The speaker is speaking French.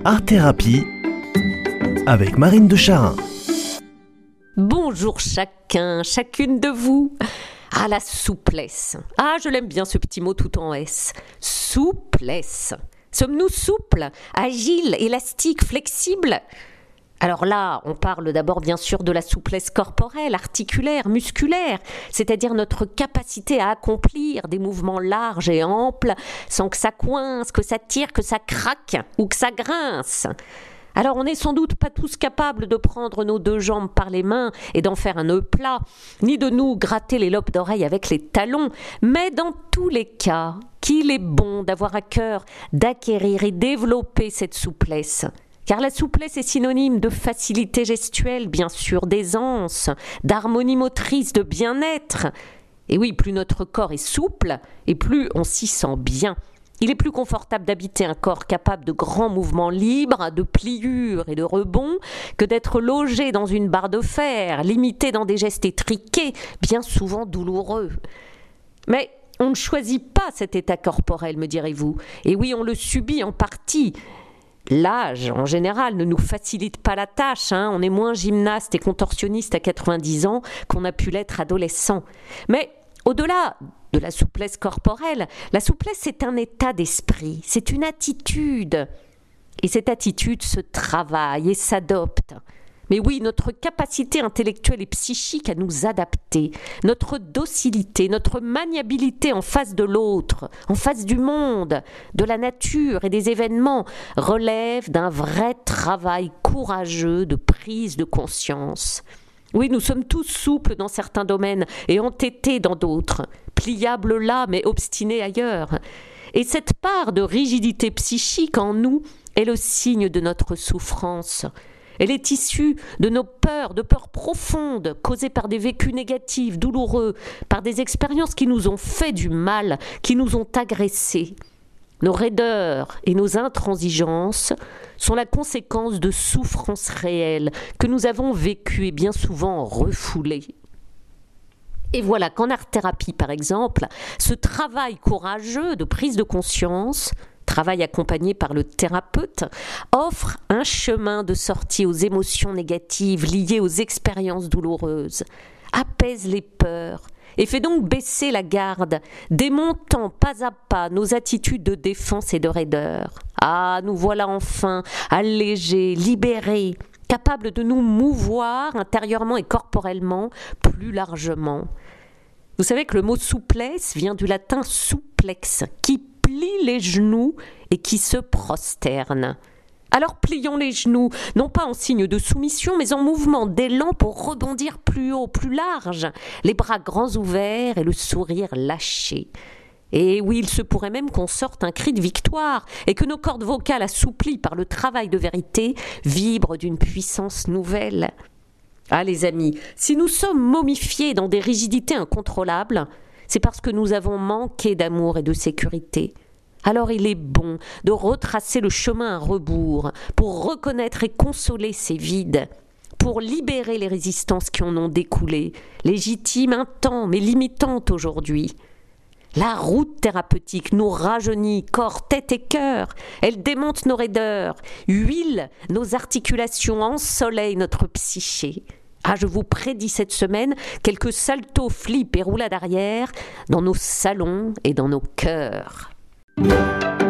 Art Thérapie avec Marine de Charin. Bonjour chacun, chacune de vous. Ah, la souplesse. Ah, je l'aime bien ce petit mot tout en S. Souplesse. Sommes-nous souples, agiles, élastiques, flexibles ? Alors là, on parle d'abord bien sûr de la souplesse corporelle, articulaire, musculaire, c'est-à-dire notre capacité à accomplir des mouvements larges et amples sans que ça coince, que ça tire, que ça craque ou que ça grince. Alors on n'est sans doute pas tous capables de prendre nos deux jambes par les mains et d'en faire un nœud plat, ni de nous gratter les lobes d'oreilles avec les talons, mais dans tous les cas, qu'il est bon d'avoir à cœur d'acquérir et développer cette souplesse. Car la souplesse est synonyme de facilité gestuelle, bien sûr, d'aisance, d'harmonie motrice, de bien-être. Et oui, plus notre corps est souple, et plus on s'y sent bien. Il est plus confortable d'habiter un corps capable de grands mouvements libres, de pliures et de rebonds, que d'être logé dans une barre de fer, limité dans des gestes étriqués, bien souvent douloureux. Mais on ne choisit pas cet état corporel, me direz-vous. Et oui, on le subit en partie. L'âge, en général, ne nous facilite pas la tâche. On est moins gymnaste et contorsionniste à 90 ans qu'on a pu l'être adolescent. Mais au-delà de la souplesse corporelle, la souplesse, c'est un état d'esprit, c'est une attitude. Et cette attitude se travaille et s'adopte. Mais oui, notre capacité intellectuelle et psychique à nous adapter, notre docilité, notre maniabilité en face de l'autre, en face du monde, de la nature et des événements, relève d'un vrai travail courageux de prise de conscience. Oui, nous sommes tous souples dans certains domaines et entêtés dans d'autres, pliables là mais obstinés ailleurs. Et cette part de rigidité psychique en nous est le signe de notre souffrance. Elle est issue de nos peurs, de peurs profondes, causées par des vécus négatifs, douloureux, par des expériences qui nous ont fait du mal, qui nous ont agressés. Nos raideurs et nos intransigeances sont la conséquence de souffrances réelles que nous avons vécues et bien souvent refoulées. Et voilà qu'en art-thérapie, par exemple, ce travail courageux de prise de conscience, travail accompagné par le thérapeute, offre un chemin de sortie aux émotions négatives liées aux expériences douloureuses, apaise les peurs et fait donc baisser la garde, démontant pas à pas nos attitudes de défense et de raideur. Ah, nous voilà enfin allégés, libérés, capables de nous mouvoir intérieurement et corporellement plus largement. Vous savez que le mot souplesse vient du latin supplex, qui plie les genoux et qui se prosterne. Alors plions les genoux, non pas en signe de soumission, mais en mouvement d'élan pour rebondir plus haut, plus large, les bras grands ouverts et le sourire lâché. Et oui, il se pourrait même qu'on sorte un cri de victoire et que nos cordes vocales assouplies par le travail de vérité vibrent d'une puissance nouvelle. Ah les amis, si nous sommes momifiés dans des rigidités incontrôlables, c'est parce que nous avons manqué d'amour et de sécurité. Alors il est bon de retracer le chemin à rebours pour reconnaître et consoler ces vides, pour libérer les résistances qui en ont découlé, légitimes un temps mais limitantes aujourd'hui. La route thérapeutique nous rajeunit corps, tête et cœur. Elle démonte nos raideurs, huile nos articulations, ensoleille notre psyché. Ah, je vous prédis cette semaine quelques saltos, flips et roulades arrière dans nos salons et dans nos cœurs.